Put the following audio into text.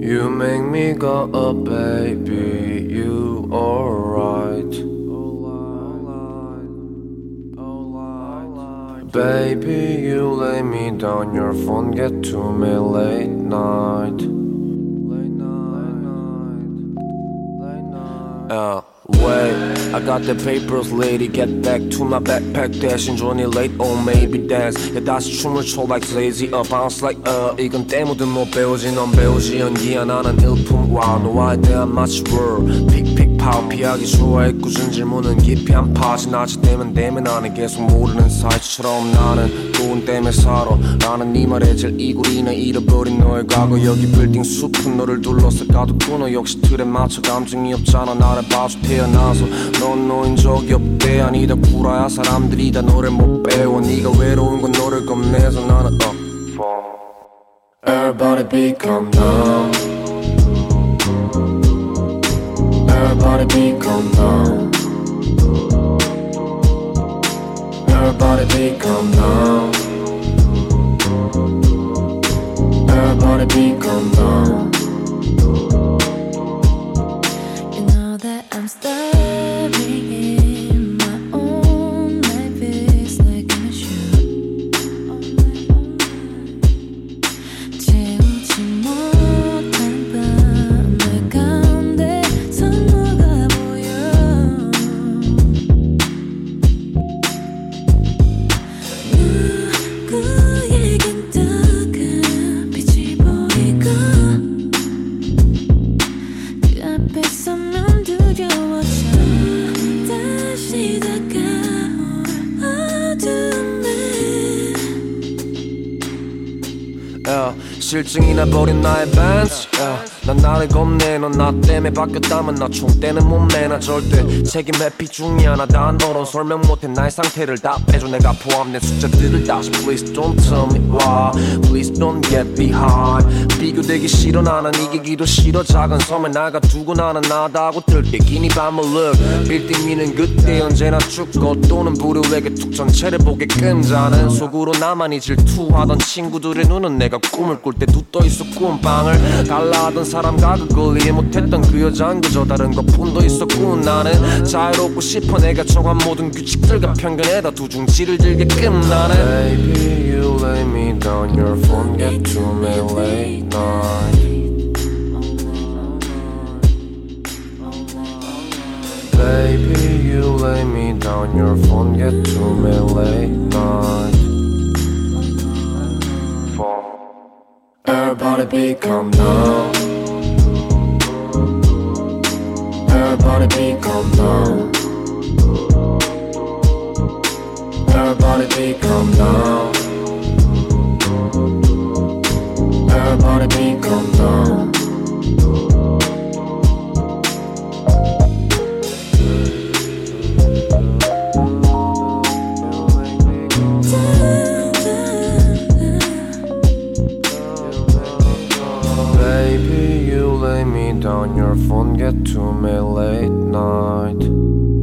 You make me go, oh baby, you alright. Baby, you lay me down, your phone get to me late night. Wait, I got the papers lady, get back to my backpack 대신 존이 late or maybe dance. 야 다시 춤을 춰 like lazy bounce like 이건 때묻은 못 배우지 넌 배우지 연기야 나는 일품 wow 너와의 대한 마치 word 픽픽 파워 피하기 좋아해 꾸준 질문은 깊이 안 파지 낮이 되면 나는 계속 모르는 사이처럼 나는 돈 때문에 살아 나는 네 말에 제일 이구리나 잃어버린 너의 과거 여기 빌딩 숲은 너를 둘러싸 가뒀구나 역시 틀에 맞춰 감정이 없잖아 나를 봐줘 태어나서 넌 너인 적이 없대 아니다 구라야 사람들이 다 너를 못 배워 네가 외로운 건 너를 겁내서 나는 Everybody become numb Everybody become numb Everybody become numb Everybody become numb You know that I'm staring in my own life is like a shoe 채우지 못한 밤의 가운데서 너가 보여 누구에겐 따가운 빛이 보이고 그 앞에 서면 두려워져 다시 다가올 어둠에 실증이 나버린 나의 밴스 난 나를 겁내 넌 나 때문에 바뀌었다면 나 총 때는 못 매나 절대 책임 회피 중이 하나 단어로 설명 못해 나의 상태를 다 빼줘 내가 포함된 숫자들을 다시 Please don't tell me why Please don't get behind 비교되기 싫어 나는 이기기도 싫어 작은 섬에 나가두고 나는 나다고 들게 긴 이 밤을 look 빌딩 위는 그때 언제나 죽고 또는 불효에게 툭 전체를 보게끔 자는 속으로 나만이 질투하던 친구들의 눈은 내가 꿈을 꿀 때 두-떠있어 꿈방을 달라하던 사람과 그걸 이해 못했던 그 여자는 그저 다른 것뿐도 있었고 나는 자유롭고 싶어 내가 정한 모든 규칙들과 편견에다 두중지를 들게끔 나는 Baby you lay me down your phone get to me late night Baby you lay me down your phone get to me late night Everybody become numb Everybody become numb Everybody become numb Everybody become numb Baby, you lay me down, your phone get to me late night